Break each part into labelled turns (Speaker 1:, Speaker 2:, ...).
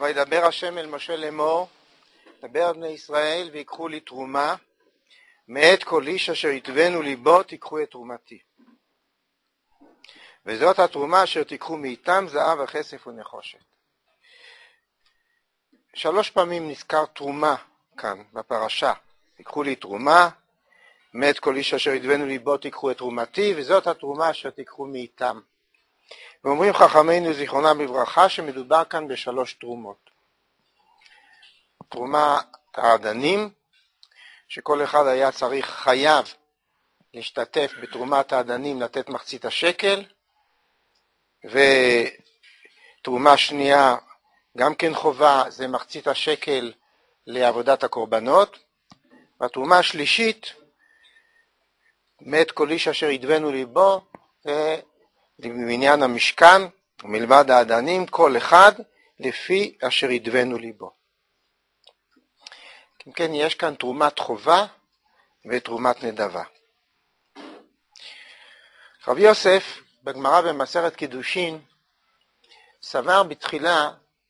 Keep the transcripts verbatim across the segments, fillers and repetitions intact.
Speaker 1: וידבר השם אל משה לאמור, דבר בני ישראל ויקחו לי תרומה, מאת כל איש אשר יתבנו ליבו תיקחו את תרומתי. וזאת התרומה אשר תיקחו מאיתם זהב וכסף ונחושת. שלוש פעמים נזכר תרומה כאן בפרשה. תיקחו לי תרומה, מאת כל איש אשר יתבנו ליבו תיקחו את תרומתי, וזאת התרומה אשר תיקחו מאיתם. ואומרים חכמינו זיכרונם לברכה שמדובר כאן בשלוש תרומות. תרומה האדנים, שכל אחד היה צריך חייב להשתתף בתרומת האדנים לתת מחצית השקל, ותרומה שנייה גם כן חובה, זה מחצית השקל לעבודת הקורבנות, והתרומה השלישית, מאת כל איש אשר ידבנו ליבו, במניין המשכן ומלבד האדנים, כל אחד לפי אשר ידבנו ליבו. כן, כן, יש כאן תרומת חובה ותרומת נדבה. רבי יוסף בגמרא במסכת קידושין סבר בתחילה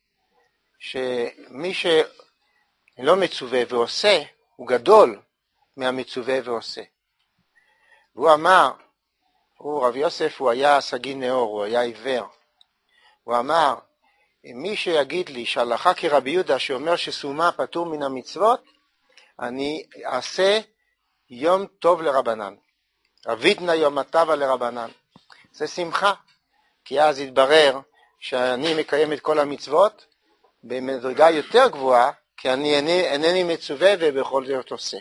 Speaker 1: שמי שלא מצווה ועושה הוא גדול מהמצווה ועושה. והוא אמר, הוא רבי יוסף הוא היה סגי נאור, הוא היה עיוור. הוא אמר, מי שיגיד לי שהלכה כרבי יהודה שאומר שסומה פטור מן המצוות, אני אעשה יום טוב לרבנן. אבידנה יום הטבה לרבנן. זה שמחה, כי אז יתברר שאני מקיים את כל המצוות במדרגה יותר גבוהה, כי אני אינני, אינני מצווה ובכל זאת עושה.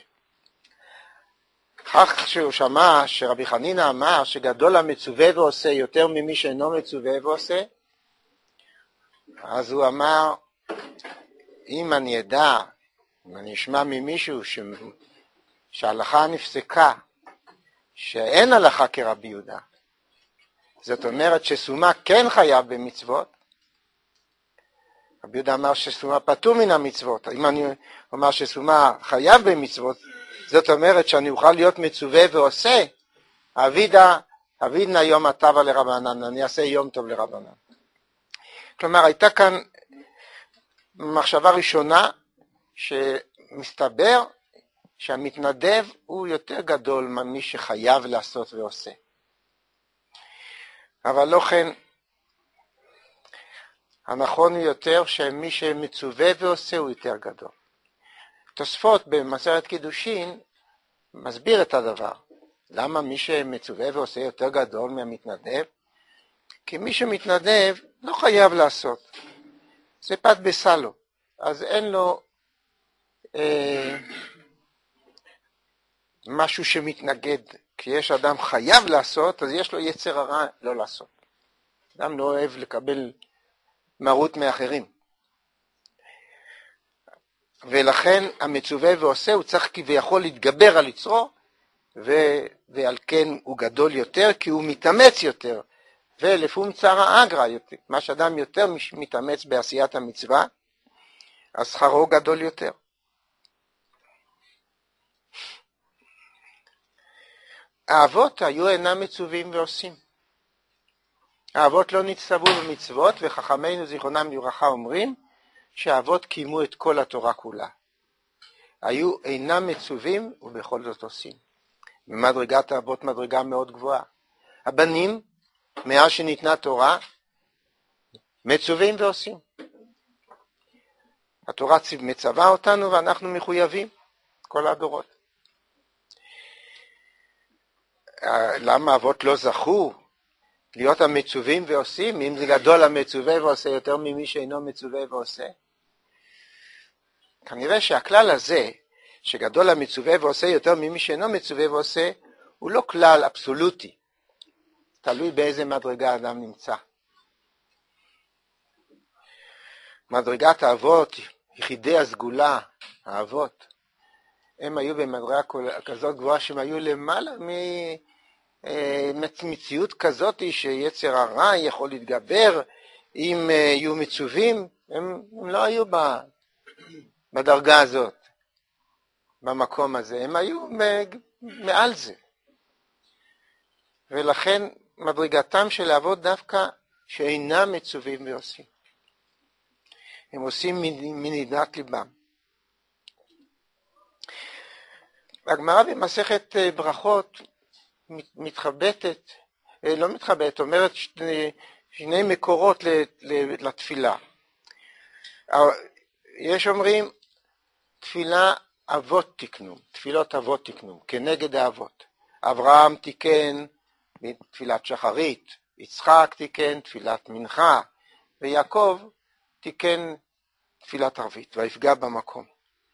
Speaker 1: כך שהוא שמע שרבי חנינא אמר שגדול המצווה ועושה יותר ממי שאינו מצווה ועושה, אז הוא אמר, אם אני אדע, אם אני אשמע ממישהו ש... שההלכה נפסקה, שאין הלכה כרבי יהודה, זאת אומרת שסומה כן חייב במצוות, רבי יהודה אמר שסומה פטור מן המצוות, אם אני אומר שסומה חייב במצוות, זאת אומרת שאני אוכל להיות מצווה ועושה, אבידה, אבידנה יום הטבה לרבנן, אני אעשה יום טוב לרבנן. כלומר, הייתה כאן מחשבה ראשונה שמסתבר שהמתנדב הוא יותר גדול ממי שחייב לעשות ועושה. אבל לא כן, הנכון הוא יותר שמי שמצווה ועושה הוא יותר גדול. תוספות במסכת קידושין מסביר את הדבר. למה מי שמצווה ועושה יותר גדול מהמתנדב? כי מי שמתנדב לא חייב לעשות. זה פת בסלו. אז אין לו אה, משהו שמתנגד. כי יש אדם חייב לעשות, אז יש לו יצר הרע לא לעשות. אדם לא אוהב לקבל מרות מאחרים. ולכן המצווה ועושה הוא צריך כביכול להתגבר על יצרו, ו- ועל כן הוא גדול יותר כי הוא מתאמץ יותר. ולפום צרה אגרא, מה שאדם יותר מתאמץ בעשיית המצווה, אז שכרו גדול יותר. האבות היו אינם מצווים ועושים. האבות לא נצטוו במצוות, וחכמינו זיכרונם לברכה אומרים שהאבות קיימו את כל התורה כולה. היו אינם מצווים ובכל זאת עושים. במדרגת האבות מדרגה מאוד גבוהה. הבנים, מאז שניתנה תורה, מצווים ועושים. התורה מצווה אותנו ואנחנו מחויבים, כל הדורות. למה אבות לא זכו להיות המצווים ועושים, אם זה גדול המצווה ועושה יותר ממי שאינו מצווה ועושה? כנראה שהכלל הזה, שגדול המצווה ועושה יותר ממי שאינו מצווה ועושה, הוא לא כלל אבסולוטי. תלוי באיזה מדרגה אדם נמצא. מדרגת האבות, יחידי הסגולה, האבות, הם היו במדרגה כזאת גבוהה שהם היו למעלה ממציאות כזאת שיצר הרע יכול להתגבר אם יהיו מצווים, הם, הם לא היו בדרגה הזאת, במקום הזה, הם היו מעל זה. ולכן מדרגתם של האבות דווקא שאינם מצווים ועושים. הם עושים מנהמת ליבם. הגמרא במסכת ברכות מתחבטת, לא מתחבטת, אומרת שני, שני מקורות לתפילה. יש אומרים תפילה אבות תקנו, תפילות אבות תקנו, כנגד האבות. אברהם תיקן תפילת שחרית, יצחק תיקן תפילת מנחה, ויעקב תיקן תפילת ערבית, ויפגע במקום.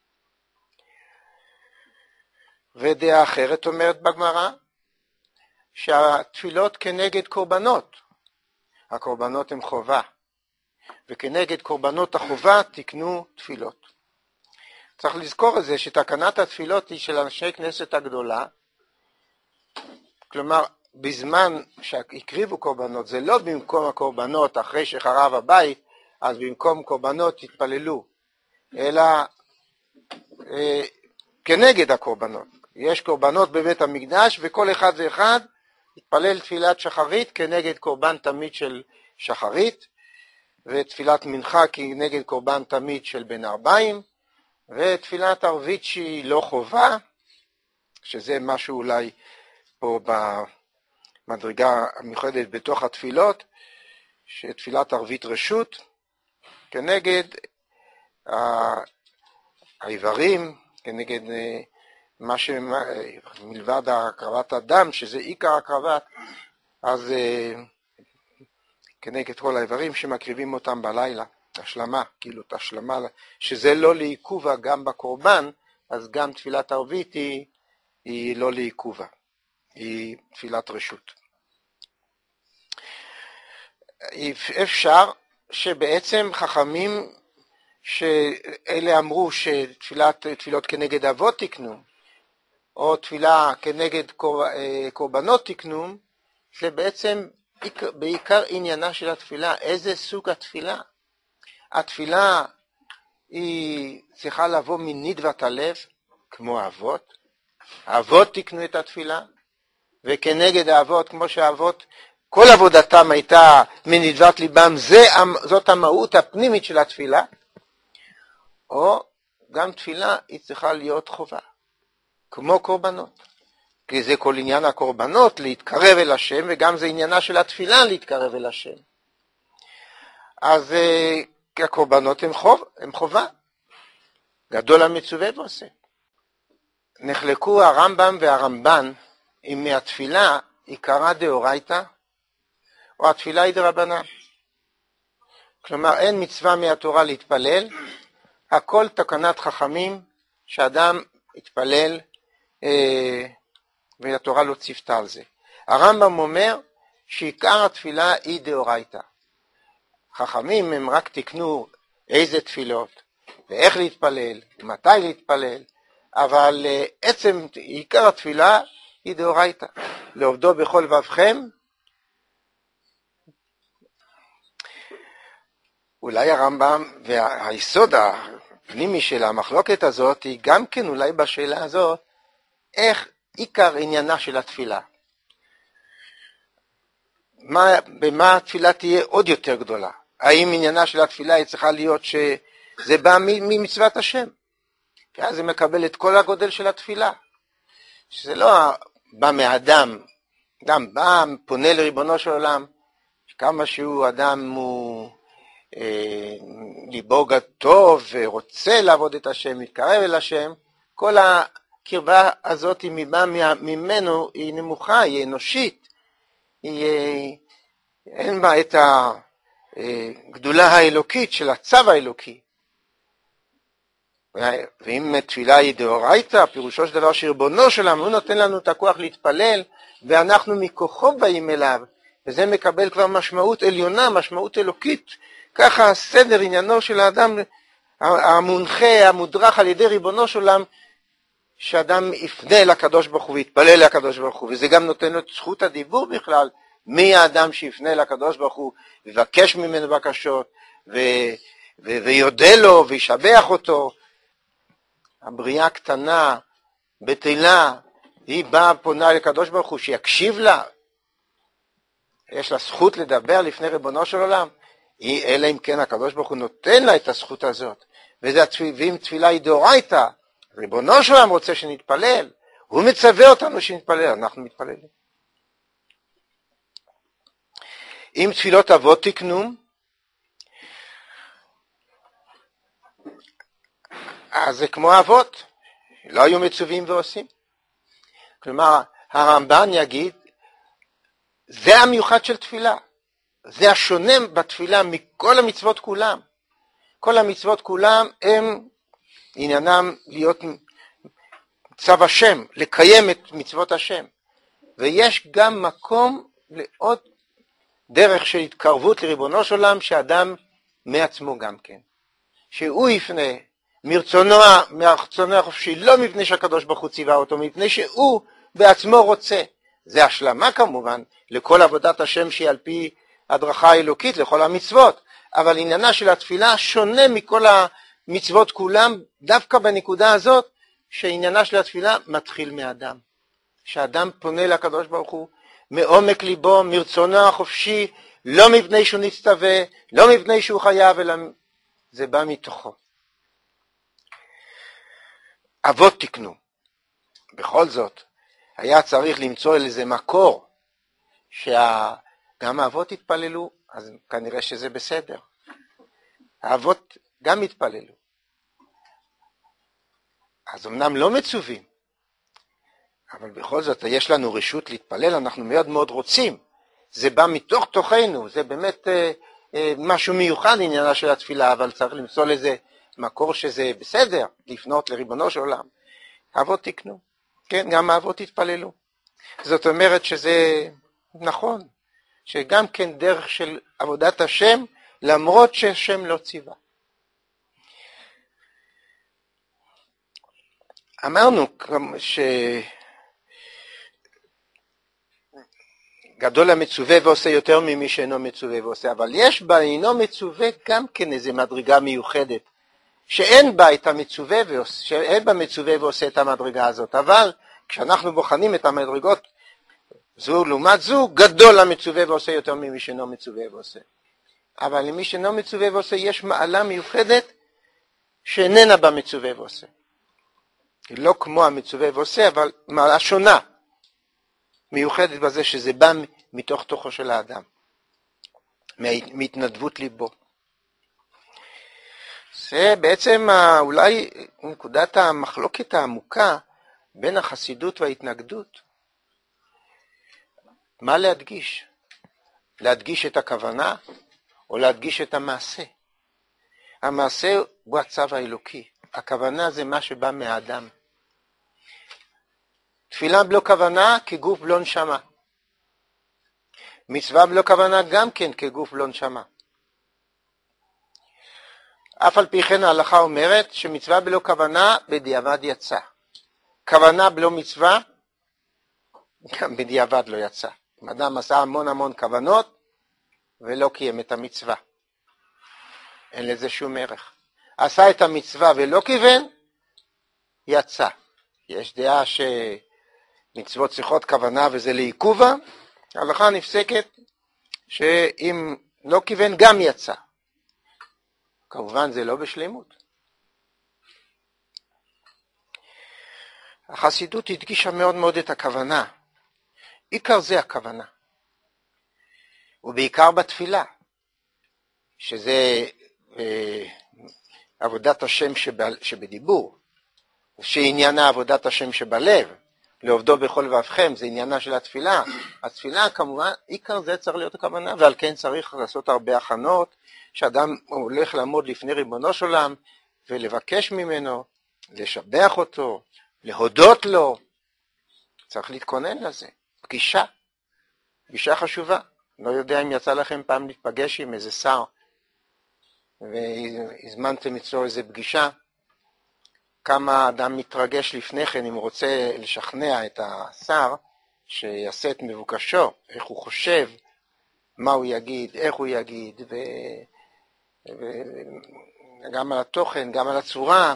Speaker 1: ודעה אחרת אומרת בגמרא, שהתפילות כנגד קורבנות, הקורבנות הם חובה, וכנגד קורבנות החובה תקנו תפילות. צריך לזכור את זה שתקנת התפילות היא של אנשי כנסת הגדולה, כלומר בזמן שהקריבו קורבנות, זה לא במקום הקורבנות אחרי שחרב הבית, אז במקום קורבנות תתפללו, אלא אה, כנגד הקורבנות. יש קורבנות בבית המקדש וכל אחד ואחד יתפלל תפילת שחרית כנגד קורבן תמיד של שחרית, ותפילת מנחה כנגד קורבן תמיד של בן ארבעים, ותפילת ערבית שהיא לא חובה, שזה משהו אולי פה במדרגה המיוחדת בתוך התפילות, שתפילת ערבית רשות, כנגד העיוורים, כנגד מה שמלבד הקרבת הדם, שזה עיקר הקרבת, אז כנגד כל העיוורים שמקריבים אותם בלילה, השלמה, כאילו את השלמה, שזה לא לעיכובה גם בקורבן, אז גם תפילת ערבית היא, היא לא לעיכובה, היא תפילת רשות. אפשר שבעצם חכמים שאלה אמרו שתפילות כנגד אבות תקנו, או תפילה כנגד קורבנות תקנו, זה בעצם בעיקר עניינה של התפילה, איזה סוג התפילה. התפילה היא צריכה לבוא מנדבת הלב, כמו האבות. האבות תקנו את התפילה, וכנגד האבות, כמו שהאבות, כל עבודתם הייתה מנדבת ליבם, זה, זאת המהות הפנימית של התפילה. או גם תפילה היא צריכה להיות חובה, כמו קורבנות. כי זה כל עניין הקורבנות להתקרב אל השם, וגם זה עניינה של התפילה להתקרב אל השם. אז הקורבנות הם, חוב, הם חובה. גדול המצווה ועושה. נחלקו הרמב"ם והרמב"ן אם מהתפילה עיקרה דאורייתא, או התפילה היא דרבנן. כלומר אין מצווה מהתורה להתפלל, הכל תקנת חכמים שאדם יתפלל אה, והתורה לא ציוותה על זה. הרמב"ם אומר שעיקר התפילה היא דאורייתא. חכמים הם רק תקנו איזה תפילות ואיך להתפלל, מתי להתפלל, אבל אה, עצם עיקר התפילה היא דאורייתא. לעובדו בכל לבבכם. אולי הרמב"ם והיסוד הפנימי של המחלוקת הזאת היא גם כן אולי בשאלה הזאת, איך עיקר עניינה של התפילה. מה, במה התפילה תהיה עוד יותר גדולה? האם עניינה של התפילה היא צריכה להיות שזה בא ממצוות השם? כי אז זה מקבל את כל הגודל של התפילה. שזה לא בא מאדם, אדם בא, פונה לריבונו של עולם, כמה שהוא אדם הוא אה, ליבו טוב ורוצה לעבוד את השם, מתקרב אל השם, כל הקרבה הזאת היא מבא ממנו, היא נמוכה, היא אנושית, היא, אין בה את הגדולה האלוקית של הצו האלוקי. ואם תפילה היא דאורייתא, פירושו של דבר שריבונו שלנו, הוא נותן לנו את הכוח להתפלל, ואנחנו מכוחו באים אליו, וזה מקבל כבר משמעות עליונה, משמעות אלוקית. ככה הסדר עניינו של האדם, המונחה, המודרך על ידי ריבונו של עולם, שאדם יפנה לקדוש ברוך הוא ויתפלל לקדוש ברוך הוא, וזה גם נותן לו את זכות הדיבור בכלל, מי האדם שיפנה לקדוש ברוך הוא, ויבקש ממנו בקשות, ו... ו... ויודה לו וישבח אותו. הבריאה הקטנה, בטלה, היא באה פונה לקדוש ברוך הוא שיקשיב לה, יש לה זכות לדבר לפני ריבונו של עולם. אלא אם כן הקדוש ברוך הוא נותן לה את הזכות הזאת, וזה התפיל, ואם תפילה היא דאורייתא, ריבונו של עולם רוצה שנתפלל, הוא מצווה אותנו שנתפלל, אנחנו מתפללים. אם תפילות אבות תקנו, אז זה כמו אבות, לא היו מצווים ועושים. כלומר, הרמב"ן יגיד, זה המיוחד של תפילה, זה השונה בתפילה מכל המצוות כולם. כל המצוות כולם הם עניינם להיות צו השם, לקיים את מצוות השם. ויש גם מקום לעוד דרך של התקרבות לריבונו של עולם, שאדם מעצמו גם כן. שהוא יפנה מרצונו, מרצונו החופשי, לא מפני שהקדוש ברוך הוא ציווה אותו, מפני שהוא בעצמו רוצה. זה השלמה כמובן לכל עבודת השם שהיא על פי הדרכה האלוקית לכל המצוות. אבל עניינה של התפילה שונה מכל המצוות כולם, דווקא בנקודה הזאת שעניינה של התפילה מתחיל מאדם. שאדם פונה לקדוש ברוך הוא מעומק ליבו, מרצונו החופשי, לא מפני שהוא נצטווה, לא מפני שהוא חייב, אלא זה בא מתוכו. אבות תקנו. בכל זאת, היה צריך למצוא איזה מקור, שגם האבות התפללו, אז כנראה שזה בסדר. האבות גם התפללו. אז אמנם לא מצווים, אבל בכל זאת יש לנו רשות להתפלל, אנחנו מאוד מאוד רוצים. זה בא מתוך תוכנו, זה באמת אה, אה, משהו מיוחד עניינה של התפילה, אבל צריך למצוא לזה מקור שזה בסדר, לפנות לריבונו של עולם. האבות תקנו, כן, גם האבות התפללו. זאת אומרת שזה נכון, שגם כן דרך של עבודת השם, למרות שהשם לא ציווה. אמרנו שגדול המצווה ועושה יותר ממי שאינו מצווה ועושה, אבל יש בה אינו מצווה גם כן איזו מדרגה מיוחדת, שאין בה את המצווה ועושה, שאין בה מצווה ועושה את המדרגה הזאת, אבל כשאנחנו בוחנים את המדרגות, זו לעומת זו, גדול המצווה ועושה יותר ממי שאינו מצווה ועושה. אבל למי שאינו מצווה ועושה יש מעלה מיוחדת שאיננה בה מצווה ועושה. היא לא כמו המצווה ועושה, אבל מעלה שונה, מיוחדת בזה שזה בא מתוך תוכו של האדם, מהתנדבות ליבו. זה בעצם אולי נקודת המחלוקת העמוקה בין החסידות וההתנגדות. מה להדגיש? להדגיש את הכוונה או להדגיש את המעשה? המעשה הוא הצו האלוקי, הכוונה זה מה שבא מהאדם. תפילה בלא כוונה כגוף בלא נשמה. מצווה בלא כוונה גם כן כגוף בלא נשמה. אף על פי כן ההלכה אומרת שמצווה בלא כוונה בדיעבד יצא. כוונה בלא מצווה גם בדיעבד לא יצא. אדם עשה המון המון כוונות ולא קיים את המצווה. אין לזה שום ערך. עשה את המצווה ולא כיוון, יצא. יש דעה שמצוות צריכות כוונה וזה לעיכובה, ההלכה נפסקת שאם לא כיוון גם יצא. כמובן זה לא בשלמות. החסידות הדגישה מאוד מאוד את הכוונה. עיקר זה הכוונה. ובעיקר בתפילה, שזה אה, עבודת השם שב, שבדיבור, שעניינה עבודת השם שבלב, לעובדו בכל ואבכם, זה עניינה של התפילה. התפילה כמובן, עיקר זה צריך להיות הכוונה, ועל כן צריך לעשות הרבה הכנות, שאדם הולך לעמוד לפני ריבונו של עולם, ולבקש ממנו, לשבח אותו, להודות לו, צריך להתכונן לזה. פגישה, פגישה חשובה. לא יודע אם יצא לכם פעם להתפגש עם איזה שר, והזמנתם אצלו איזה פגישה, כמה אדם מתרגש לפני כן, אם הוא רוצה לשכנע את השר, שיעשה את מבוקשו, איך הוא חושב, מה הוא יגיד, איך הוא יגיד, ו... וגם על התוכן, גם על הצורה,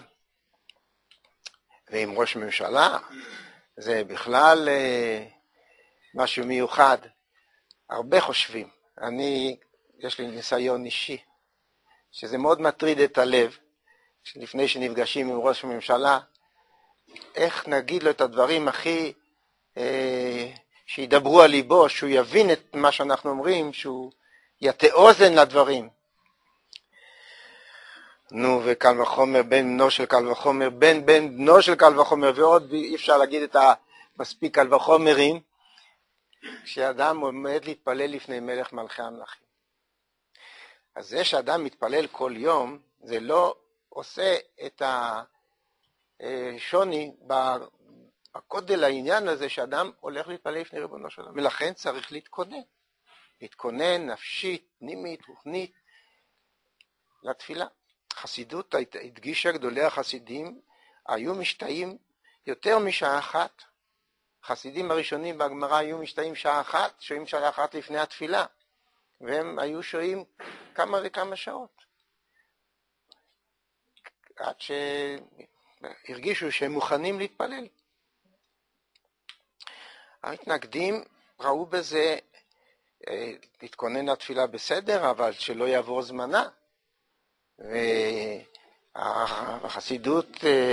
Speaker 1: ועם ראש ממשלה, זה בכלל משהו מיוחד. הרבה חושבים. אני יש לי ניסיון אישי, שזה מאוד מטריד את הלב, לפני שנפגשים עם ראש הממשלה, איך נגיד לו את הדברים הכי, אה, שידברו על ליבו, שהוא יבין את מה שאנחנו אומרים, שהוא יטה אוזן לדברים. נו, וקל וחומר, בן בנו של קל וחומר, בן בן בנו של קל וחומר, ועוד אי אפשר להגיד את המספיק קל וחומרים, כשאדם עומד להתפלל לפני מלך מלכי המלכים. אז זה שאדם מתפלל כל יום, זה לא עושה את השוני בקודל העניין הזה, שאדם הולך להתפלל לפני ריבונו של עולם, ולכן צריך להתכונן. להתכונן נפשית, פנימית, רוחנית, לתפילה. חסידות הדגישה, גדולי החסידים היו משתאים יותר משעה אחת. חסידים הראשונים בהגמרא היו משתאים שעה אחת, שוהים שעה אחת לפני התפילה, והם היו שוהים כמה וכמה שעות, עד שהרגישו שהם מוכנים להתפלל. המתנגדים ראו בזה להתכונן לתפילה בסדר, אבל שלא יעבור זמנה. והחסידות,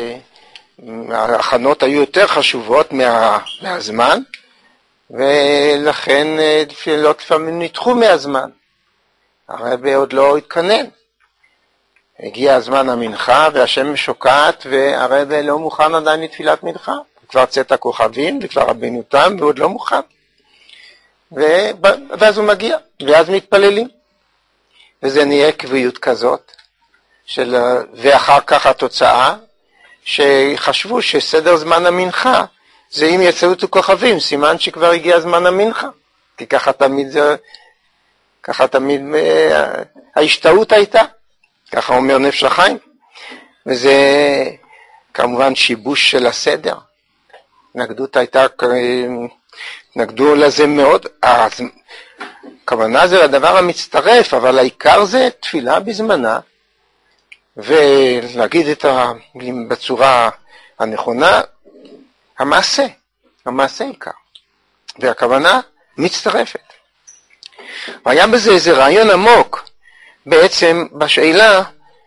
Speaker 1: ההכנות היו יותר חשובות מה, מהזמן, ולכן תפילות לפעמים נדחו מהזמן. הרבי עוד לא התכונן. הגיע הזמן המנחה והשמש שוקעת, והרבי לא מוכן עדיין לתפילת מנחה. כבר צאת הכוכבים וכבר רבינו תם, ועוד לא מוכן. ואז הוא מגיע, ואז מתפללים. וזה נהיה קביעות כזאת, של, ואחר כך התוצאה, שחשבו שסדר זמן המנחה, זה אם יצאו את הכוכבים, סימן שכבר הגיע זמן המנחה. כי ככה תמיד זה, ככה תמיד ההשתאות הייתה. ככה אומר נפש החיים. וזה כמובן שיבוש של הסדר. התנגדות הייתה, התנגדו לזה מאוד. הכוונה זה הדבר המצטרף, אבל העיקר זה תפילה בזמנה, ולהגיד את המילים בצורה הנכונה, המעשה, המעשה עיקר. והכוונה מצטרפת. והיה בזה איזה רעיון עמוק, בעצם בשאלה,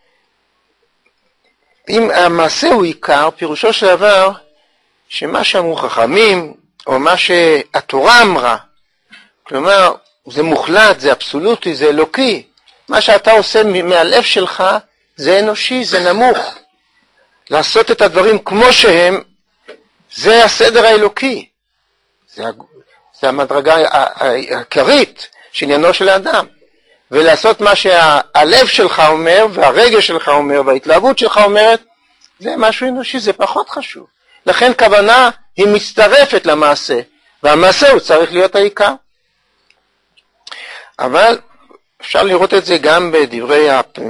Speaker 1: אם המעשה הוא עיקר, פירושו של דבר, שמה שאמרו חכמים, או מה שהתורה אמרה, כלומר, זה מוחלט, זה אבסולוטי, זה אלוקי. מה שאתה עושה מהלב שלך, זה אנושי, זה נמוך. לעשות את הדברים כמו שהם, זה הסדר האלוקי. זה, זה המדרגה העיקרית של עניינו של האדם. ולעשות מה שהלב שלך אומר, והרגש שלך אומר, וההתלהבות שלך אומרת, זה משהו אנושי, זה פחות חשוב. לכן כוונה היא מצטרפת למעשה, והמעשה הוא צריך להיות העיקר. אבל אפשר לראות את זה גם בדברי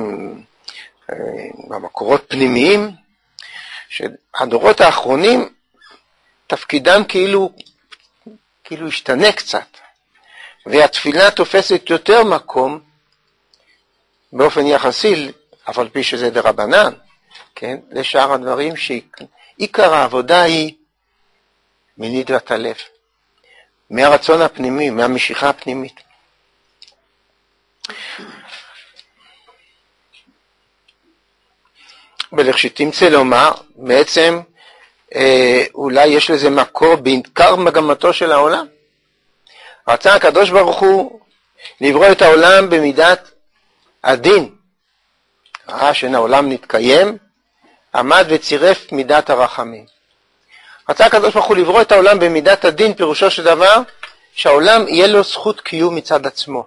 Speaker 1: המקורות פנימיים, שהדורות האחרונים תפקידם כאילו, כאילו השתנה קצת, והתפילה תופסת יותר מקום באופן יחסי, אבל פי שזה דרבנן, כן? לשאר הדברים שעיקר העבודה היא מנהיגת הלב, מהרצון הפנימי, מהמשיכה הפנימית. ולכשתמצא לומר, בעצם אה, אולי יש לזה מקור בעיקר מגמתו של העולם. רצה הקדוש ברוך הוא לברוא את העולם במידת הדין. ראה שאין העולם נתקיים, עמד וצירף מידת הרחמים. רצה הקדוש ברוך הוא לברוא את העולם במידת הדין, פירושו של דבר שהעולם יהיה לו זכות קיום מצד עצמו.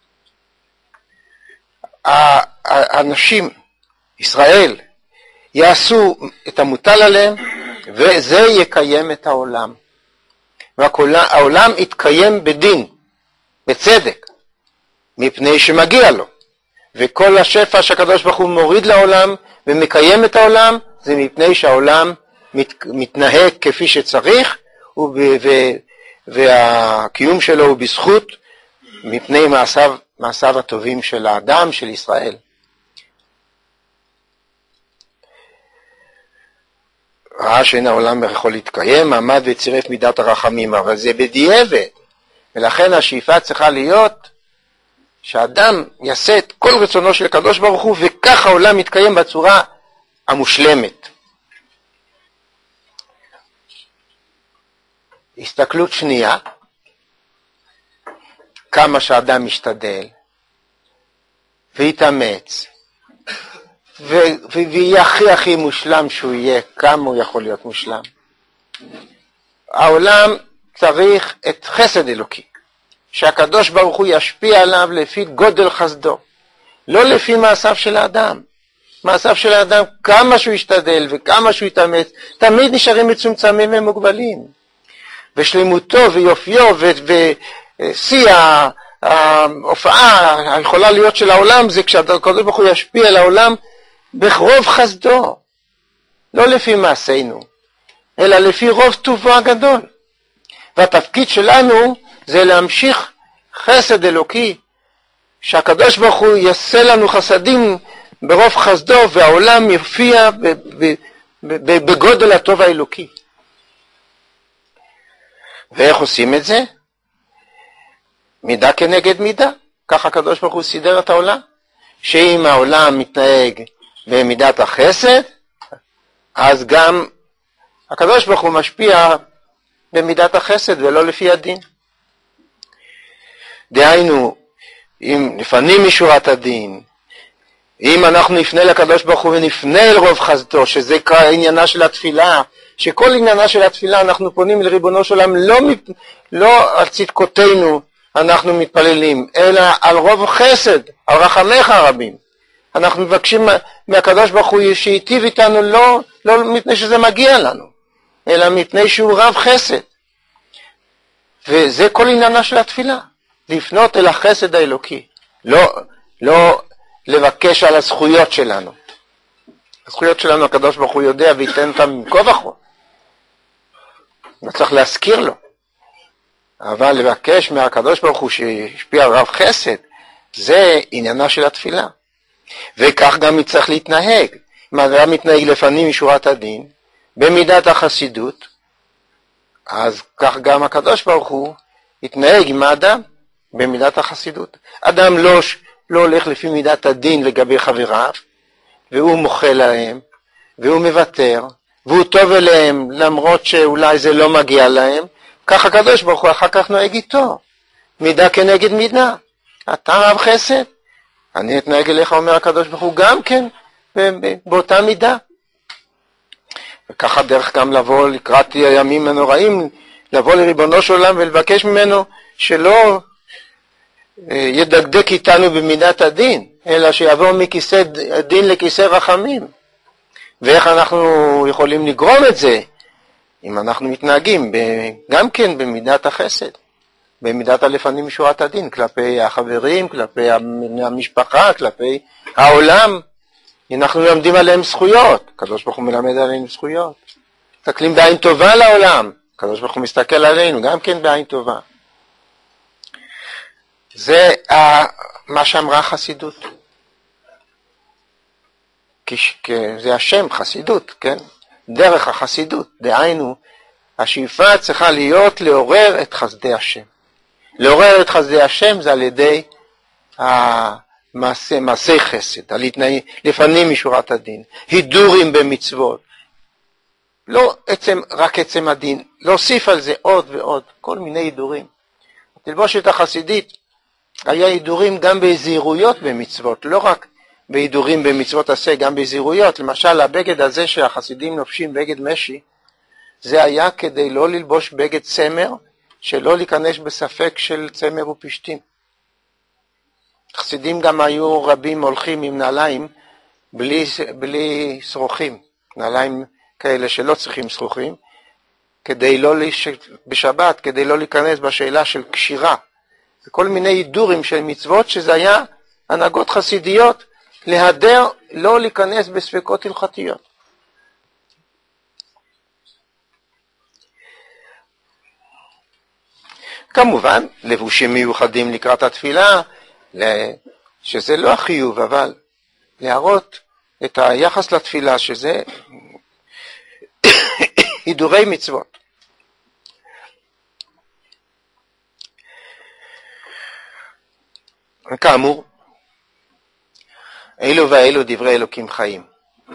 Speaker 1: האנשים, ישראל, יעשו את המוטל עליהם, וזה יקיים את העולם. והעולם יתקיים בדין, בצדק, מפני שמגיע לו. וכל השפע שהקדוש ברוך הוא מוריד לעולם ומקיים את העולם, זה מפני שהעולם מת, מתנהג כפי שצריך, וב, ו, והקיום שלו הוא בזכות, מפני מעשיו, מעשיו הטובים של האדם, של ישראל. ראה שאין העולם יכול להתקיים, עמד וצירף מידת הרחמים, אבל זה בדיעבד, ולכן השאיפה צריכה להיות שהאדם יעשה את כל רצונו של הקדוש ברוך הוא, וכך העולם מתקיים בצורה המושלמת. הסתכלות שנייה, כמה שהאדם משתדל ויתאמץ ויהיה הכי הכי מושלם שהוא יהיה, כמה הוא יכול להיות מושלם. העולם צריך את חסד אלוקי, שהקדוש ברוך הוא ישפיע עליו לפי גודל חסדו, לא לפי מעשיו של האדם. מעשיו של האדם, כמה שהוא ישתדל וכמה שהוא יתאמץ, תמיד נשארים מצומצמים ומוגבלים. ושלמותו ויופיו ושיא ההופעה היכולה להיות של העולם, זה כשהקדוש ברוך הוא ישפיע על העולם ברוב חסדו, לא לפי מעשינו, אלא לפי רוב טובו הגדול. והתפקיד שלנו זה להמשיך חסד אלוקי, שהקדוש ברוך הוא יעשה לנו חסדים ברוב חסדו, והעולם יופיע בגודל הטוב האלוקי. ואיך עושים את זה? מידה כנגד מידה. ככה הקדוש ברוך הוא סידר את העולם, שאם העולם מתנהג במידת החסד, אז גם הקדוש ברוך הוא משפיע במידת החסד ולא לפי הדין. דהיינו, אם לפנים משורת הדין, אם אנחנו נפנה לקדוש ברוך הוא ונפנה אל רוב חסדו, שזה עניינה של התפילה, שכל עניינה של התפילה אנחנו פונים לריבונו של עולם, לא, לא על צדקותינו אנחנו מתפללים, אלא על רוב חסד, על רחמך הרבים. אנחנו מבקשים מהקדוש ברוך הוא שיטיב איתנו, לא, לא מפני שזה מגיע לנו, אלא מפני שהוא רב חסד. וזה כל עניינה של התפילה, לפנות אל החסד האלוקי, לא, לא לבקש על הזכויות שלנו. הזכויות שלנו הקדוש ברוך הוא יודע וייתן אותם מכל וכל. לא צריך להזכיר לו. אבל לבקש מהקדוש ברוך הוא שישפיע רב חסד, זה עניינה של התפילה. וכך גם צריך להתנהג. אם האדם מתנהג לפנים משורת הדין, במידת החסידות, אז כך גם הקדוש ברוך הוא יתנהג עם האדם במידת החסידות. אדם לא, לא הולך לפי מידת הדין לגבי חבריו, והוא מוחה להם, והוא מוותר, והוא טוב אליהם למרות שאולי זה לא מגיע להם, כך הקדוש ברוך הוא אחר כך נוהג איתו, מידה כנגד מידה. אתה רב חסד, אני אתנהג אליך, אומר הקדוש ברוך הוא, גם כן באותה מידה. וככה דרך גם לבוא לקראת הימים הנוראים, לבוא לריבונו של עולם ולבקש ממנו שלא ידקדק איתנו במידת הדין, אלא שיעבור מכיסא דין לכיסא רחמים. ואיך אנחנו יכולים לגרום את זה? אם אנחנו מתנהגים גם כן במידת החסד, במידת הלפנים משורת הדין, כלפי החברים, כלפי המשפחה, כלפי העולם. אנחנו מלמדים עליהם זכויות, הקדוש ברוך הוא מלמד עליהם זכויות. מסתכלים בעין טובה לעולם, הקדוש ברוך הוא מסתכל עלינו גם כן בעין טובה. זה מה שאמרה חסידות. זה השם חסידות, כן? דרך החסידות, דהיינו, השאיפה צריכה להיות לעורר את חסדי השם. לעורר את חסדי השם זה על ידי המעשה, מעשה חסד, על ידי לפנים משורת הדין, הידורים במצוות. לא עצם, רק עצם הדין, להוסיף על זה עוד ועוד, כל מיני הידורים. התלבושת החסידית היה הידורים גם בזהירויות במצוות, לא רק בהידורים במצוות עשה, גם בזהירויות. למשל, הבגד הזה שהחסידים לובשים, בגד משי, זה היה כדי לא ללבוש בגד צמר, שלא להיכנס בספק של צמר ופשטים. חסידים גם היו רבים הולכים עם נעליים בלי, בלי שרוכים, נעליים כאלה שלא צריכים שרוכים, כדי לא, בשבת, כדי לא להיכנס בשאלה של קשירה. וכל מיני הידורים של מצוות, שזה היה הנהגות חסידיות, להדר, לא להיכנס בספקות הלכתיות. כמובן, לבושים מיוחדים לקראת התפילה, שזה לא החיוב, אבל להראות את היחס לתפילה, שזה הידורי מצוות. כאמור, אלו ואלו דברי אלוקים חיים.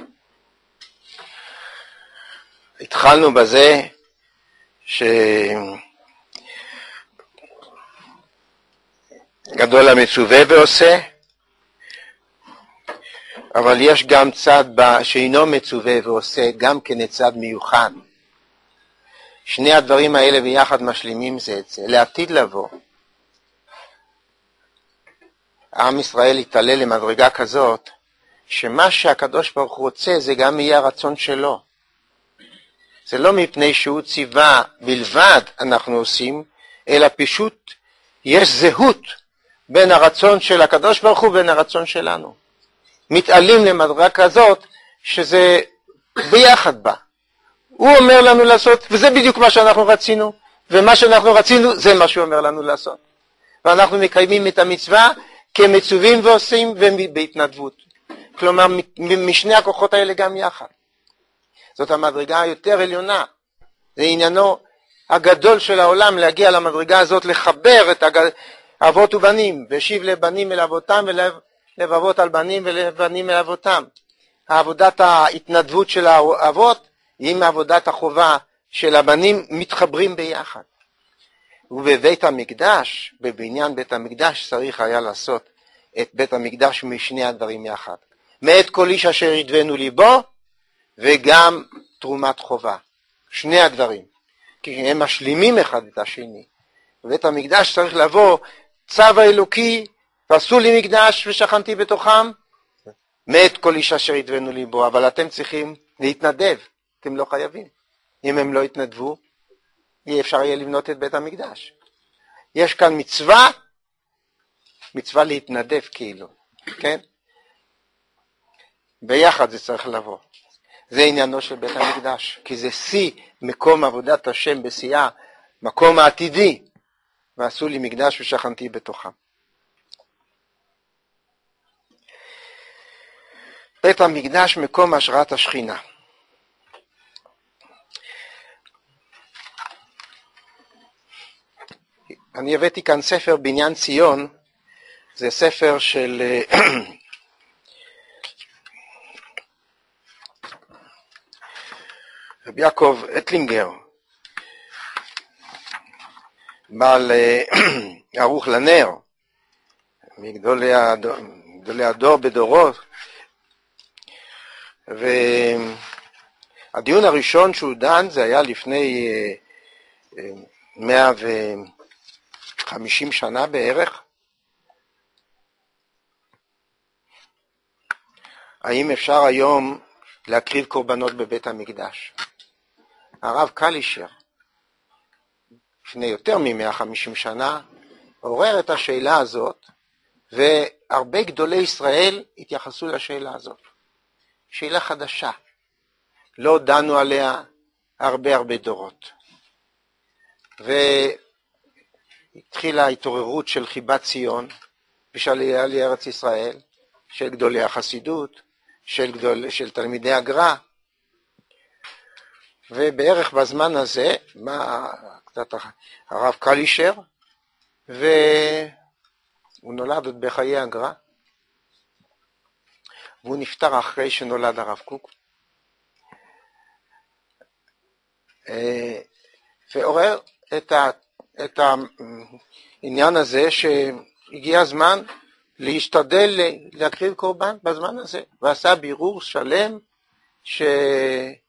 Speaker 1: התחלנו בזה שגדול המצווה ועושה, אבל יש גם צד שאינו מצווה ועושה, גם כן צד מיוחד. שני הדברים האלה ביחד משלימים זה את זה. לעתיד לבוא, עם ישראל יתעלה למדרגה כזאת, שמה שהקדוש ברוך הוא רוצה זה גם יהיה הרצון שלו. זה לא מפני שהוא ציווה בלבד אנחנו עושים, אלא פשוט יש זהות בין הרצון של הקדוש ברוך הוא ובין הרצון שלנו. מתעלים למדרגה כזאת שזה ביחד בה. הוא אומר לנו לעשות, וזה בדיוק מה שאנחנו רצינו, ומה שאנחנו רצינו זה מה שהוא אומר לנו לעשות. ואנחנו מקיימים את המצווה כמצווים ועושים ובהתנדבות. כלומר, משני הכוחות האלה גם יחד. זאת המדרגה היותר עליונה. זה עניינו הגדול של העולם להגיע למדרגה הזאת, לחבר את אבות ובנים, ושיב לבנים אל אבותם ולבבות על בנים ולבנים אל אבותם. העבודת ההתנדבות של האבות עם עבודת החובה של הבנים מתחברים ביחד. ובבית המקדש, בבניין בית המקדש, צריך היה לעשות את בית המקדש משני הדברים יחד. מאת כל איש אשר ידבנו ליבו, וגם תרומת חובה. שני הדברים. כי הם משלימים אחד את השני. בבית המקדש צריך לבוא צו האלוקי, ועשו לי מקדש ושכנתי בתוכם, מאת כל איש אשר ידבנו ליבו. אבל אתם צריכים להתנדב, אתם לא חייבים. אם הם לא יתנדבו, אי אפשר יהיה לבנות את בית המקדש. יש כאן מצווה, מצווה להתנדב כאילו, כן? ביחד זה צריך לבוא. זה עניינו של בית המקדש, כי זה שיא מקום עבודת השם בשיאה, מקום העתידי, ועשו לי מקדש ושכנתי בתוכם. בית המקדש מקום השראת השכינה. אני הבאתי כאן ספר בניין ציון, זה ספר של רבי יעקב אטלינגר, בעל ערוך לנר, מגדולי הדור, גדולי הדור בדורות. והדיון הראשון שהוא דן זה היה לפני מאה וחמישים שנה בערך. האם אפשר היום להקריב קורבנות בבית המקדש? הרב קלישר, לפני יותר מ-מאה וחמישים שנה, עורר את השאלה הזאת, והרבה גדולי ישראל התייחסו לשאלה הזאת. שאלה חדשה. לא דנו עליה הרבה הרבה דורות. והתחילה ההתעוררות של חיבת ציון, ושעלייה לארץ ישראל, של גדולי החסידות, של, גדול, של תלמידי הגר"א, ובערך בזמן הזה, מה, קצת הרב קלישר, והוא נולד עוד בחיי הגר"א, והוא נפטר אחרי שנולד הרב קוק, ועורר את, ה, את העניין הזה שהגיע הזמן להשתדל להקריב קורבן בזמן הזה, ועשה בירור שלם שלפי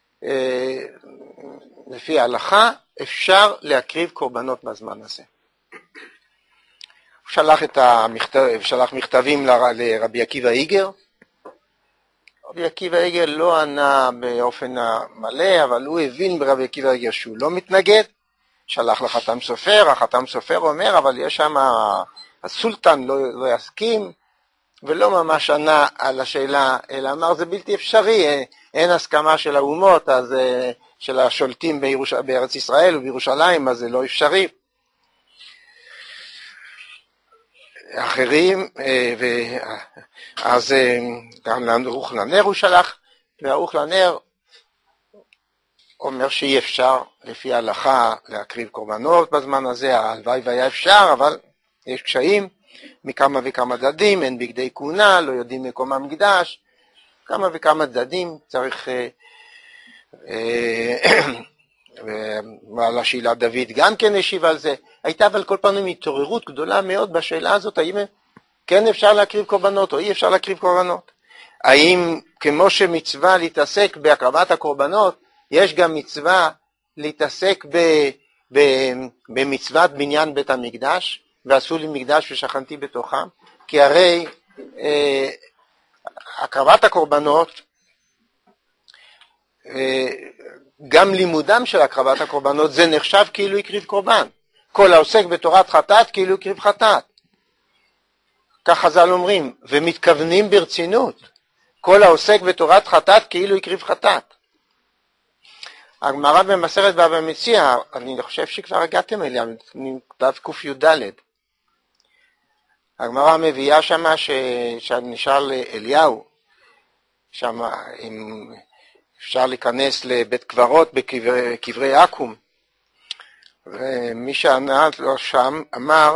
Speaker 1: ההלכה אפשר להקריב קורבנות בזמן הזה. הוא שלח, את המכתב, שלח מכתבים לרבי עקיבא איגר. רבי עקיבא איגר לא ענה באופן מלא, אבל הוא הבין ברבי עקיבא איגר שהוא לא מתנגד. שלח לחתם סופר, החתם סופר אומר, אבל יש שם, הסולטן לא, לא יסכים, ולא ממש ענה על השאלה, אלא אמר זה בלתי אפשרי, אין הסכמה של האומות, אז של השולטים בירוש... בארץ ישראל ובירושלים, אז זה לא אפשרי. אחרים, אז גם לערוך לנר הוא שלח, וערוך לנר אומר שאי אפשר לפי ההלכה להקריב קורבנות בזמן הזה, הלוואי והיה אפשר, אבל יש קשיים, מכמה וכמה צדדים, אין בגדי כהונה, לא יודעים מקום המקדש, כמה וכמה צדדים, צריך, אה, אה, ועל השאלת דוד גם כן השיב על זה, הייתה אבל כל פעם התעוררות גדולה מאוד בשאלה הזאת, האם כן אפשר להקריב קורבנות או אי אפשר להקריב קורבנות, האם כמו שמצווה להתעסק בהקרבת הקורבנות, יש גם מצווה להתעסק ב, ב, במצוות בניין בית המקדש, ועשו לי מקדש ושכנתי בתוכם, כי הרי אה, הקרבת הקורבנות, אה, גם לימודם של הקרבת הקורבנות, זה נחשב כאילו הקריב קורבן. כל העוסק בתורת חטאת כאילו הקריב חטאת. כך חז"ל אומרים, ומתכוונים ברצינות. כל העוסק בתורת חטאת כאילו הקריב חטאת. הגמרא במסכת בבא מציעא, אני חושב שכבר הגעתם אליה, דף קי"ד. הגמרא מביאה שמה שנשאל אליהו, שמה אם אפשר להיכנס לבית קברות בקברי עכו"ם, ומי שענה לו שם אמר,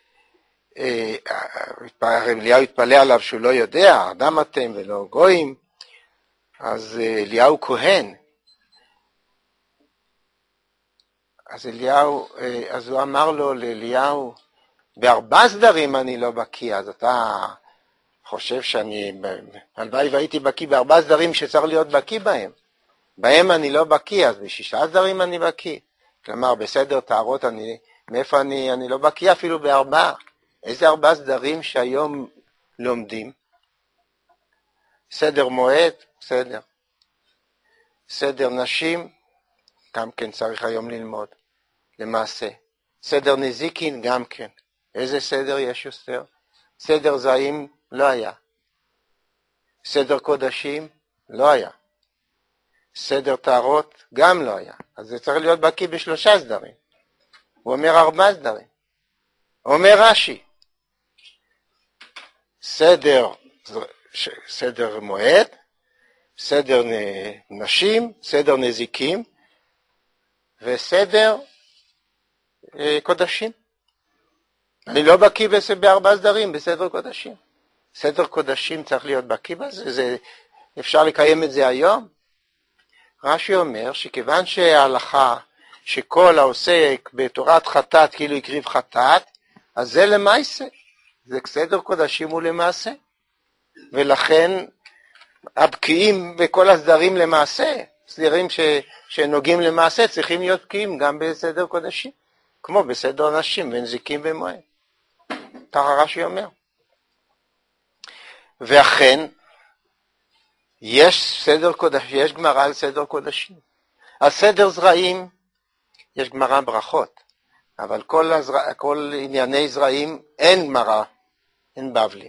Speaker 1: אליהו התפלא עליו שהוא לא יודע, אדם אתם ולא גויים, אז אליהו כהן, אז אליהו, אז הוא אמר לו לאליהו, בארבע סדרים אני לא בקיא, אז אתה חושב שאני, הלוואי והייתי בקיא בארבע סדרים שצריך להיות בקיא בהם, בהם אני לא בקיא, אז בשישה סדרים אני בקיא, כלומר בסדר טהרות אני, מאיפה אני, אני לא בקיא אפילו בארבע, איזה ארבע סדרים שהיום לומדים? סדר מועד, סדר. סדר נשים, גם כן צריך היום ללמוד, למעשה. סדר נזיקין, גם כן. איזה סדר יש יותר? סדר זעים, לא היה. סדר קודשים, לא היה. סדר טהרות, גם לא היה. אז זה צריך להיות בקיא בשלושה סדרים. הוא אומר ארבע סדרים. אומר רש"י, סדר, סדר מועד, סדר נשים, סדר נזיקים, וסדר קודשים. אני לא בקיא בארבע סדרים, בסדר קודשים. סדר קודשים צריך להיות בקיא בזה, זה, אפשר לקיים את זה היום? רש"י אומר שכיוון שההלכה שכל העוסק בתורת חטאת כאילו הקריב חטאת, אז זה למעשה, זה סדר קודשים הוא למעשה. ולכן הבקיאים בכל הסדרים למעשה, סדרים ש, שנוגעים למעשה צריכים להיות בקיאים גם בסדר קודשים, כמו בסדר נשים ונזיקים ומועד. ככה רש"י אומר. ואכן, יש סדר קודשים, יש גמרא על סדר קודשים. על סדר זרעים, יש גמרא ברכות, אבל כל, הזרע, כל ענייני זרעים אין גמרא, אין בבלי.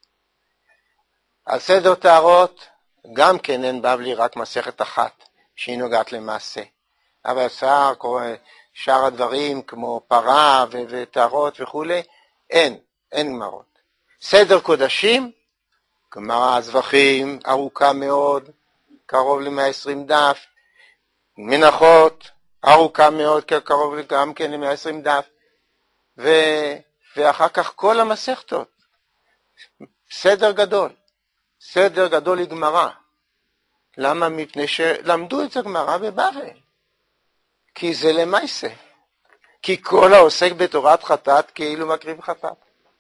Speaker 1: על סדר טהרות, גם כן אין בבלי, רק מסכת אחת, שהיא נוגעת למעשה. אבל שאר, שאר הדברים, כמו פרה וטהרות וכו', אין, אין גמרות. סדר קודשים, גמרא הזבחים, ארוכה מאוד, קרוב ל-מאה ועשרים דף, מנחות, ארוכה מאוד, קרוב גם כן ל-מאה ועשרים דף, ו... ואחר כך כל המסכתות, סדר גדול, סדר גדול לגמרא. למה? מפני שלמדו את הגמרא בבבל, כי זה למעשה, כי כל העוסק בתורת חטאת כאילו מקריב חטאת.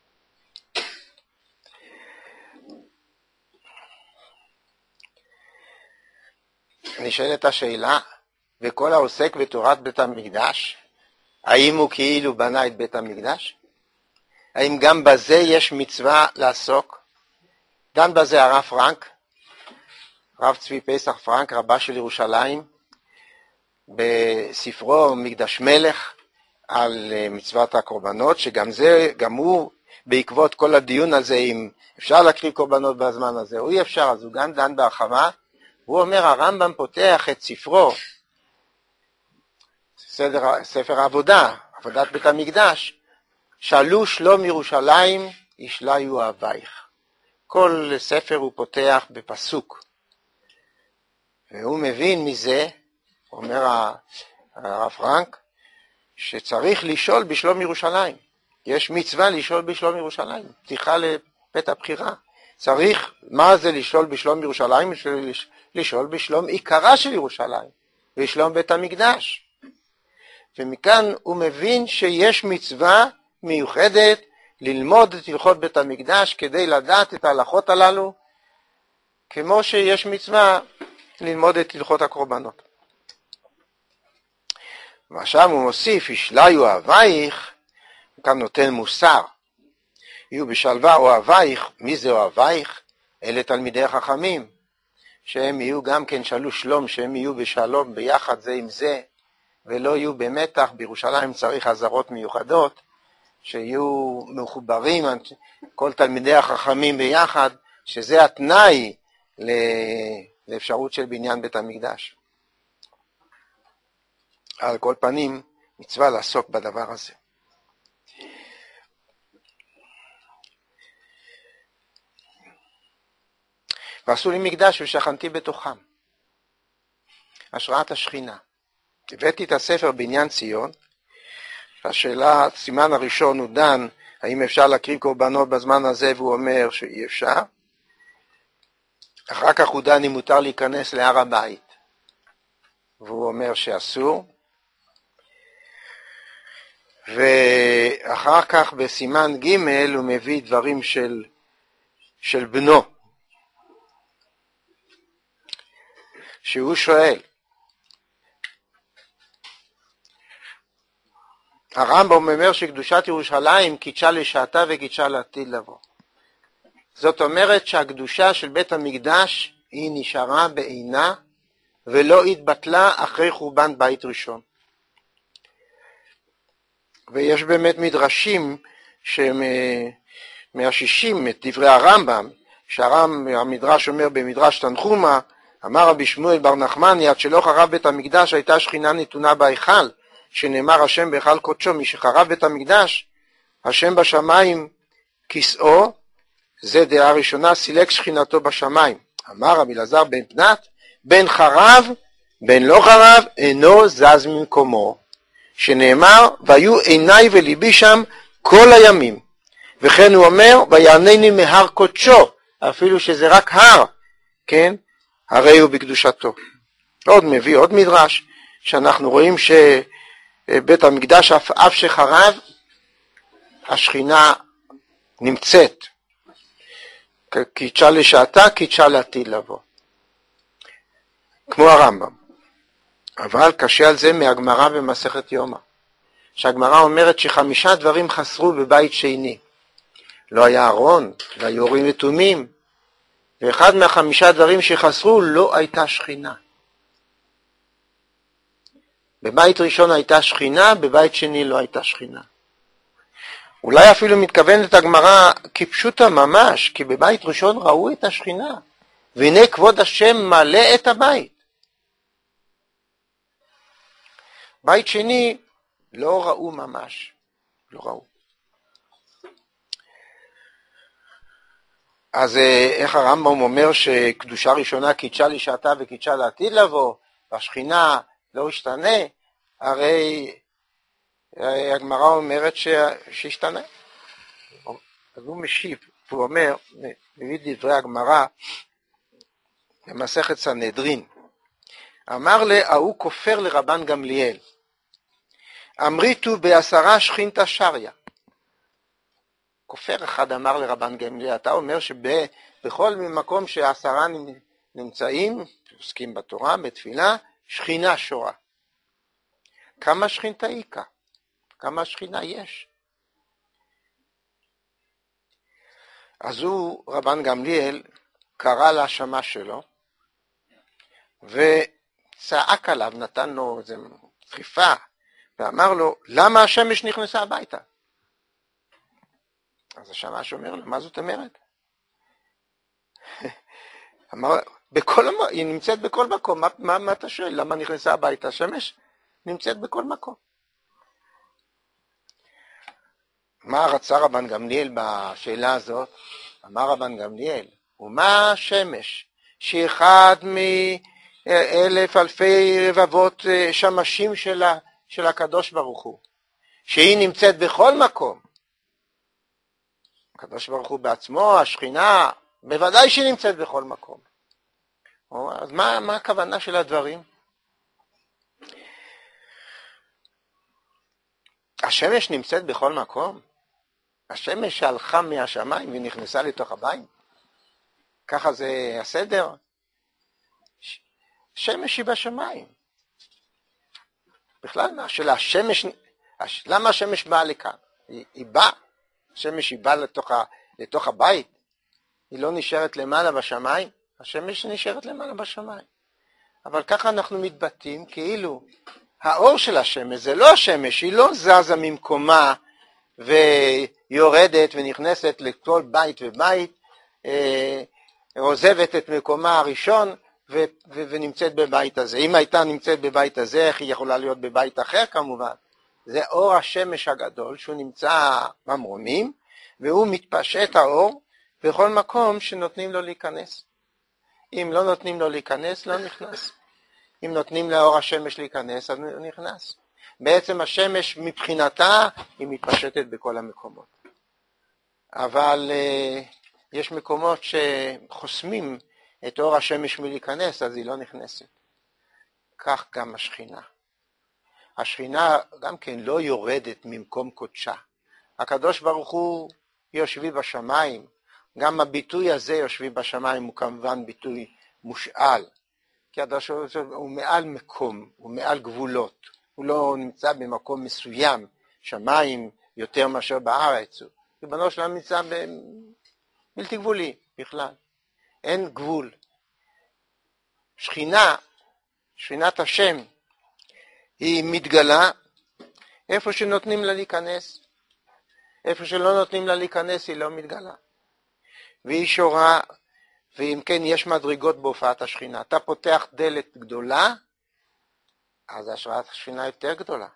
Speaker 1: נשאלת השאלה, וכל העוסק בתורת בית המקדש, האם הוא כאילו בנה את בית המקדש? האם גם בזה יש מצווה לעסוק? דן בזה הרב פרנק, רב צבי פסח פרנק, רבה של ירושלים, בספרו מקדש מלך על מצוות הקורבנות, שגם זה, גם הוא, בעקבות כל הדיון הזה, אם אפשר להקריב קורבנות בזמן הזה, או אי אפשר, אז הוא גם דן בהרחבה. הוא אומר, הרמב"ם פותח את ספרו, סדר, ספר העבודה, עבודת בית המקדש, שאלו שלום ירושלים, ישליו אהבייך. כל ספר הוא פותח בפסוק. והוא מבין מזה, אומר הרב פרנק, שצריך לשאול בשלום ירושלים. יש מצווה לשאול בשלום ירושלים, פתיחה לבית הבחירה. צריך, מה זה לשאול בשלום ירושלים? לשאול בשלום עיקרה של ירושלים, בשלום בית המקדש. ומכאן הוא מבין שיש מצווה מיוחדת ללמוד את הלכות בית המקדש כדי לדעת את ההלכות הללו, כמו שיש מצווה ללמוד את הלכות הקורבנות. ועכשיו הוא מוסיף, ישליו אוהבייך, כאן נותן מוסר. יהיו בשלווה אוהבייך, מי זה אוהבייך? אלה תלמידי החכמים, שהם יהיו גם כן שלו שלום, שהם יהיו בשלום ביחד זה עם זה, ולא יהיו במתח. בירושלים צריך עזרות מיוחדות, שיהיו מחוברים כל תלמידי החכמים ביחד, שזה התנאי לאפשרות של בניין בית המקדש. על כל פנים, מצווה לעסוק בדבר הזה. ועשו לי מקדש ושכנתי בתוכם. השראת השכינה. הבאתי את הספר בניין ציון. השאלה, הסימן הראשון הוא דן, האם אפשר להקריב קורבנות בזמן הזה, והוא אומר שאי אפשר. אחר כך הוא דן אם מותר להיכנס להר הבית, והוא אומר שאסור. ואחר כך בסימן ג' הוא מביא דברים של, של בנו, שהוא שואל, הרמב"ם אומר שקדושת ירושלים קידשה לשעתה וקידשה לעתיד לבוא. זאת אומרת שהקדושה של בית המקדש היא נשארה בעינה ולא התבטלה אחרי חורבן בית ראשון. ויש באמת מדרשים שמאשישים את דברי הרמב"ם, שהמדרש אומר במדרש תנחומה, אמר רבי שמואל בר נחמני, עד שלא חרב בית המקדש הייתה שכינה נתונה בהיכל, שנאמר השם בהיכל קודשו, מי שחרב בית המקדש, השם בשמיים כיסאו, זה דעה ראשונה, סילק שכינתו בשמיים. אמר רבי אלעזר בן פנת, בין חרב, בין לא חרב, אינו זז ממקומו. שנאמר, והיו עיניי וליבי שם כל הימים. וכן הוא אומר, ויענני מהר קודשו, אפילו שזה רק הר, כן? הרי הוא בקדושתו. עוד מביא עוד מדרש, שאנחנו רואים שבית המקדש אף, אף שחרב, השכינה נמצאת. קידשה לשעתה, קידשה לעתיד לבוא. כמו הרמב"ם. אבל קשה על זה מהגמרא במסכת יומא. שהגמרא אומרת שחמישה דברים חסרו בבית שני. לא היה ארון, לא היו אורים ותומים. ואחד מהחמישה דברים שחסרו לא הייתה שכינה. בבית ראשון הייתה שכינה, בבית שני לא הייתה שכינה. אולי אפילו מתכוונת הגמרא כפשוטה ממש, כי בבית ראשון ראו את השכינה, והנה כבוד השם מלא את הבית. בית שני לא ראו ממש, לא ראו. אז איך הרמב"ם אומר שקדושה ראשונה קידשה לשעתה וקידשה לעתיד לבוא, והשכינה לא השתנה, הרי הגמרא אומרת שהשתנה. אז הוא משיב, הוא אומר, מביא דברי הגמרא במסכת סנהדרין, אמר לה, ההוא כופר לרבן גמליאל, אמריתו בעשרה שכינתא שריה. כופר אחד אמר לרבן גמליאל, אתה אומר שבכל מקום שעשרה נמצאים, עוסקים בתורה, בתפילה, שכינה שורה. כמה שכינתא איכא? כמה שכינה יש? אז הוא, רבן גמליאל, קרא להאשמה שלו, וצעק עליו, נתן לו איזו דחיפה, ואמר לו, למה השמש נכנסה הביתה? אז השמש אומר לו, מה זאת אומרת? אמר, בכל, היא נמצאת בכל מקום, מה, מה, מה אתה שואל? למה נכנסה הביתה? השמש נמצאת בכל מקום. מה רצה רבן גמליאל בשאלה הזאת? אמר רבן גמליאל, ומה השמש? שאחד מאלף אלפי רבבות שמשים של, של הקדוש ברוך הוא, שהיא נמצאת בכל מקום, הקדוש ברוך הוא בעצמו, השכינה, בוודאי שהיא נמצאת בכל מקום. אז מה, מה הכוונה של הדברים? השמש נמצאת בכל מקום? השמש שהלכה מהשמיים ונכנסה לתוך הבית? ככה זה הסדר? השמש היא בשמיים. בכלל מה? של השמש, למה השמש באה לכאן? היא, היא באה, השמש היא באה לתוך, לתוך הבית, היא לא נשארת למעלה בשמיים, השמש נשארת למעלה בשמיים. אבל ככה אנחנו מתבטאים כאילו האור של השמש, זה לא השמש, היא לא זזה ממקומה ויורדת ונכנסת לכל בית ובית, אה, עוזבת את מקומה הראשון ו- ו- ונמצאת בבית הזה. אם הייתה נמצאת בבית הזה, איך היא יכולה להיות בבית אחר כמובן? זה אור השמש הגדול שהוא נמצא במרומים, והוא מתפשט האור בכל מקום שנותנים לו להיכנס. אם לא נותנים לו להיכנס, לא נכנס. אם נותנים לאור השמש להיכנס, אז הוא נכנס. בעצם השמש מבחינתה היא מתפשטת בכל המקומות. אבל uh, יש מקומות שחוסמים את אור השמש מלהיכנס, אז היא לא נכנסת. כך גם השכינה. השכינה גם כן לא יורדת ממקום קודשה. הקדוש ברוך הוא יושבי בשמיים. גם הביטוי הזה יושבי בשמיים הוא כמובן ביטוי מושאל. כי הקדוש ברוך הוא מעל מקום, הוא מעל גבולות. הוא לא נמצא במקום מסוים, שמיים יותר מאשר בארץ. ריבונו שלנו נמצא בלתי גבולי בכלל. אין גבול. שכינה, שכינת השם, היא מתגלה איפה שנותנים לה להיכנס. איפה שלא נותנים לה להיכנס היא לא מתגלה. והיא שורה, ואם כן יש מדרגות בהופעת השכינה. אתה פותח דלת גדולה, אז השראת השכינה יותר גדולה.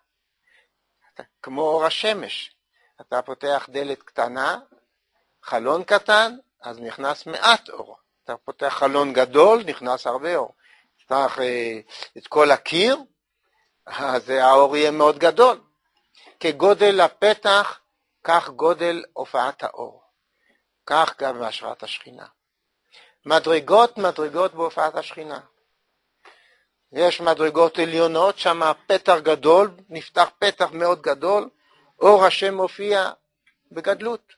Speaker 1: כמו אור השמש. אתה פותח דלת קטנה, חלון קטן, אז נכנס מעט אור. אתה פותח חלון גדול, נכנס הרבה אור. פתח אה, את כל הקיר, אז האור יהיה מאוד גדול. כגודל הפתח, כך גודל הופעת האור. כך גם בהשראת השכינה. מדרגות, מדרגות בהופעת השכינה. יש מדרגות עליונות, שם פתח גדול, נפתח פתח מאוד גדול, אור השם מופיע בגדלות.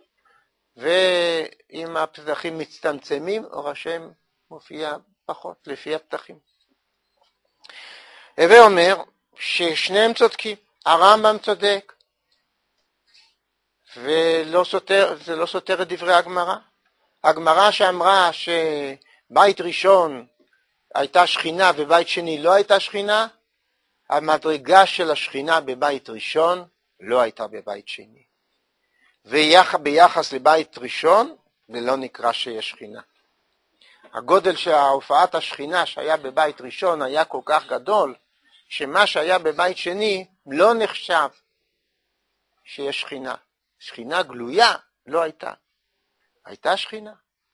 Speaker 1: ואם הפתחים מצטמצמים, אור השם מופיע פחות, לפי הפתחים. הווה אומר ששניהם צודקים, הרמב"ם צודק, ולא סותר, זה לא סותר את דברי הגמרא. הגמרא שאמרה שבית ראשון הייתה שכינה ובית שני לא הייתה שכינה, המדרגה של השכינה בבית ראשון לא הייתה בבית שני. וביחס לבית ראשון זה לא נקרא שיש שכינה. הגודל של הופעת השכינה שהיה בבית ראשון היה כל כך גדול, שמה שהיה בבית שני לא נחשב שיש שכינה. שכינה גלויה לא הייתה. הייתה שכינה.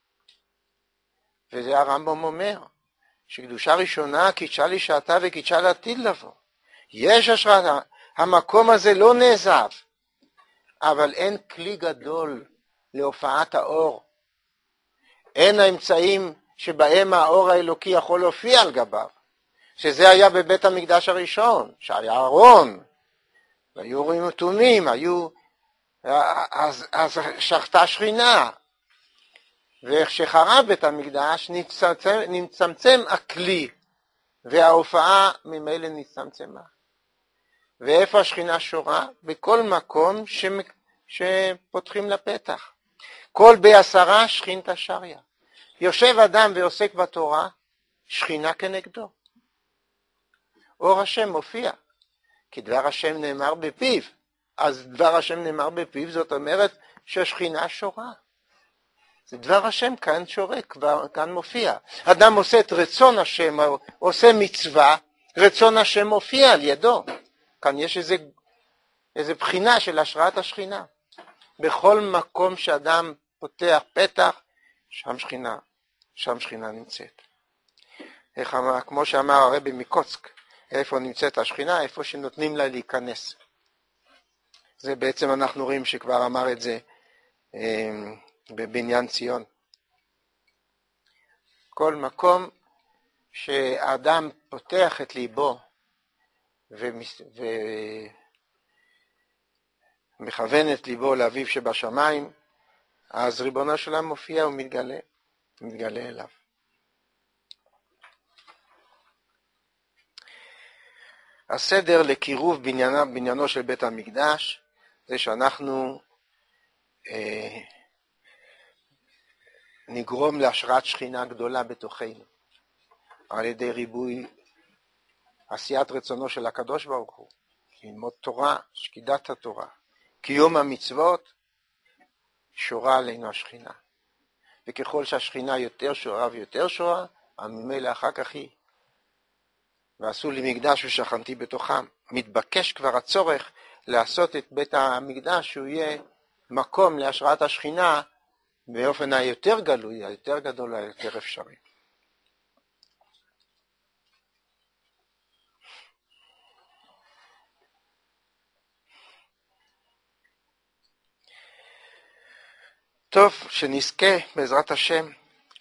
Speaker 1: וזה הרמב"ם אומר, שקדושה ראשונה קידשה לשעתה וקידשה לעתיד לבוא. יש השראה, המקום הזה לא נעזב, אבל אין כלי גדול להופעת האור. אין האמצעים שבהם האור האלוקי יכול להופיע על גביו. שזה היה בבית המקדש הראשון, שהיה ארון, והיו רואים ותומים, היו, אז, אז שכתה שכינה. ואיך שחרב בית המקדש נצמצם, נצמצם הכלי, וההופעה ממילא נצמצמה. ואיפה השכינה שורה? בכל מקום ש... שפותחים לפתח. כל בעשרה שכינתא שריא. יושב אדם ועוסק בתורה, שכינה כנגדו. אור השם מופיע, כי דבר השם נאמר בפיו. אז דבר השם נאמר בפיו, זאת אומרת שהשכינה שורה. זה דבר השם כאן שורה, כבר, כאן מופיע. אדם עושה את רצון השם, עושה מצווה, רצון השם מופיע על ידו. כאן יש איזה, איזה בחינה של השראת השכינה. בכל מקום שאדם פותח פתח, שם שכינה, שם שכינה נמצאת. איך אמר, כמו שאמר הרבי מקוצק, איפה נמצאת השכינה? איפה שנותנים לה להיכנס. זה בעצם אנחנו רואים שכבר אמר את זה בבניין ציון. כל מקום שהאדם פותח את ליבו ומכוון את ליבו לאביו שבשמיים, אז ריבונו של עולם מופיע ומתגלה, מתגלה אליו. הסדר לקירוב בניינו, בניינו של בית המקדש זה שאנחנו אה, נגרום להשראת שכינה גדולה בתוכנו על ידי ריבוי עשיית רצונו של הקדוש ברוך הוא, ללמוד תורה, שקידת התורה, קיום המצוות, שורה עלינו השכינה. וככל שהשכינה יותר שורה ויותר שורה, ממילא אחר כך היא. ועשו לי מקדש ושכנתי בתוכם. מתבקש כבר הצורך לעשות את בית המקדש שהוא יהיה מקום להשראת השכינה באופן היותר גלוי, היותר גדול, היותר אפשרי. טוב, שנזכה בעזרת השם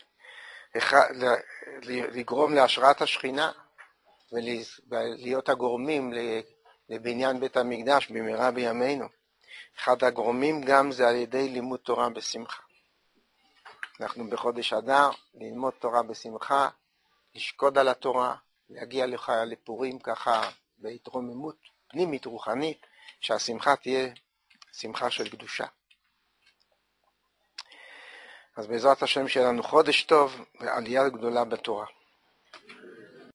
Speaker 1: לגרום להשראת השכינה ולהיות הגורמים לבניין בית המקדש במהרה בימינו. אחד הגורמים גם זה על ידי לימוד תורה בשמחה. אנחנו בחודש אדר ללמוד תורה בשמחה, לשקוד על התורה, להגיע לך לפורים ככה בהתרוממות פנימית רוחנית, שהשמחה תהיה שמחה של קדושה. אז בעזרת השם שיהיה לנו חודש טוב ועלייה גדולה בתורה.